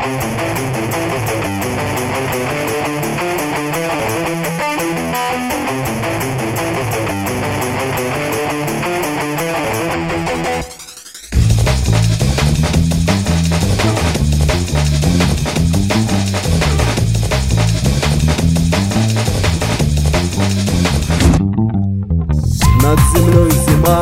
Над землей зима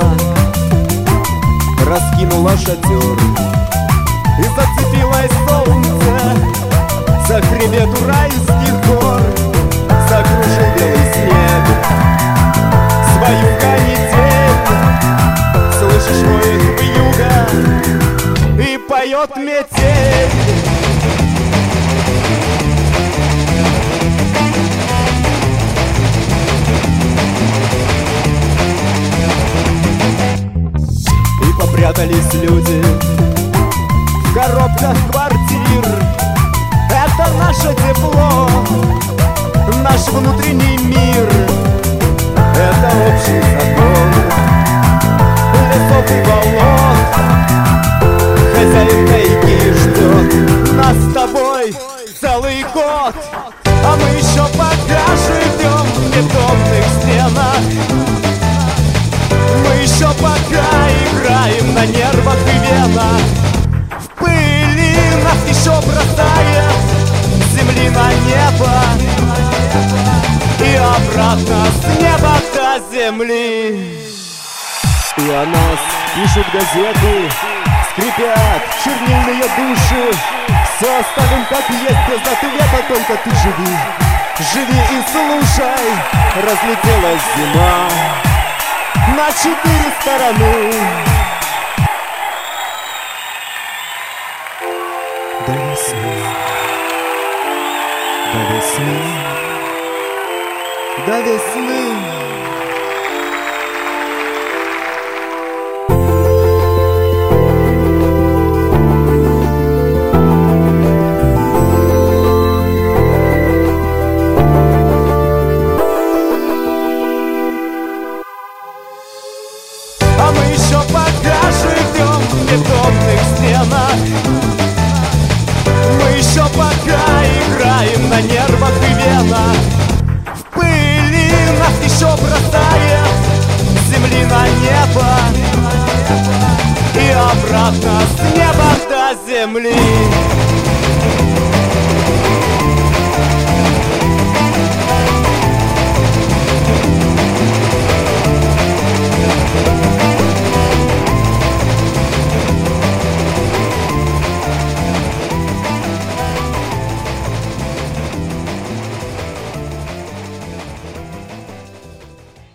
раскинула шатер, и зацепилось солнце за хребет уральских гор. Закружил белый снег свою канитель, слышишь воет вьюга и поет метель. Попрятались люди в коробках квартир. Это наше тепло, наш внутренний мир. Это общий закон лесов и болот. Хозяин тайги ждет нас с тобой целый год. А мы еще пока живем в бетонных стенах. Мы еще пока играем на нервах и венах. В пыли нас еще бросает с земли на небо и обратно с неба до земли. И о нас пишут газеты, скрипят чернильные души. Все оставим как есть, без ответа, только ты живи. Живи и слушай, разлетелась зима на 4 стороны. До весны, до весны, до весны. Мы еще пока играем на нервах и венах. В пыли нас еще бросает с земли на небо и обратно с неба до земли.